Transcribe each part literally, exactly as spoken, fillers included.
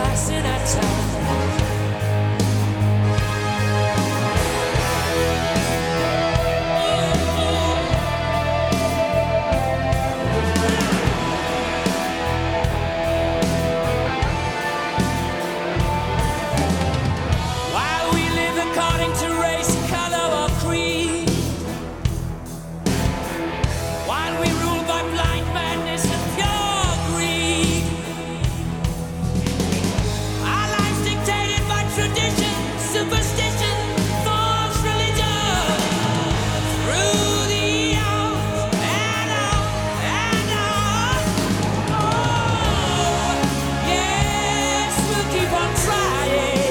passing our time. While we live according to race, color, or creed, while we rule by blind madness and pure greed, our lives dictated by tradition, superstition, false religion. Through the hours and on and on. Oh, yes, we'll keep on trying.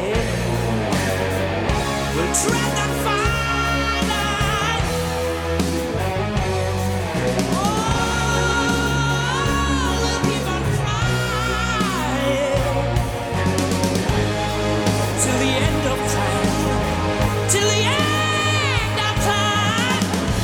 We'll tread that fine line. Oh, we'll keep on trying till the end of time. Till the end of time.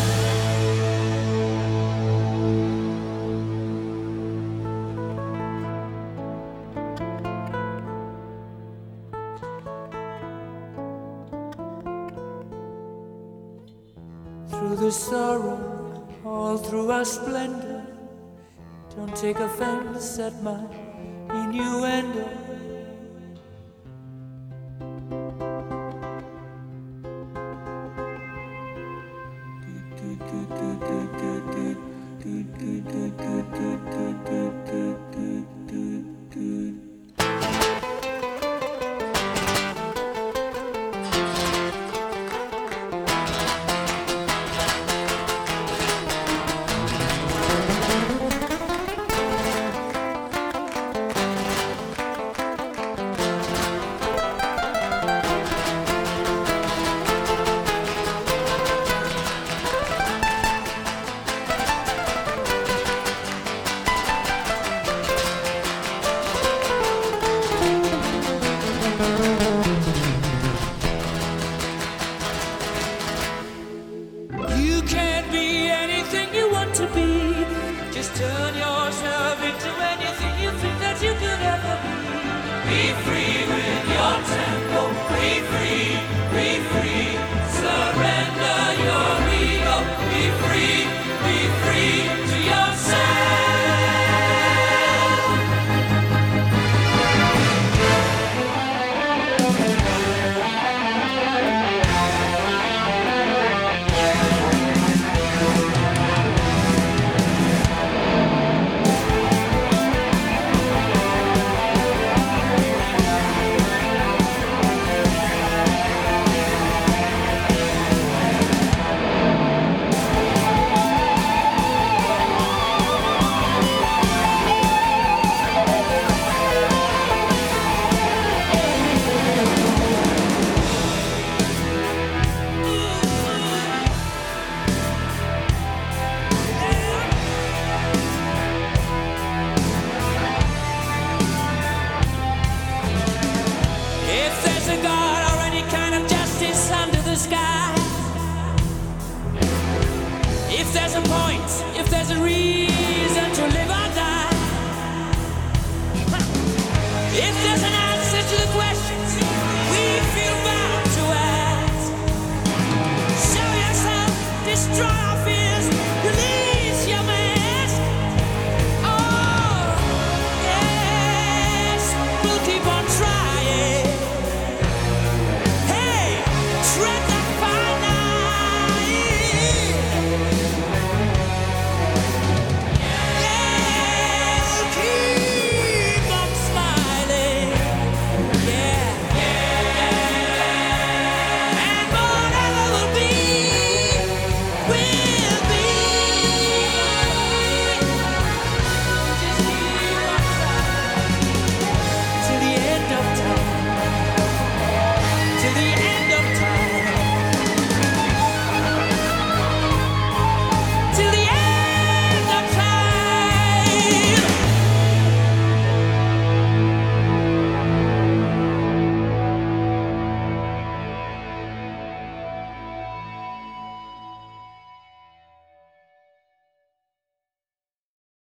Through the sorrow, all through our splendor, don't take offense at my innuendo. You can't be anything you want to be. Just turn yourself into anything you think that you could ever be. Be free with your tempo. Be free, be free. Surrender your ego. Be free, be free to yourself. If there's a God or any kind of justice under the sky, if there's a point, if there's a reason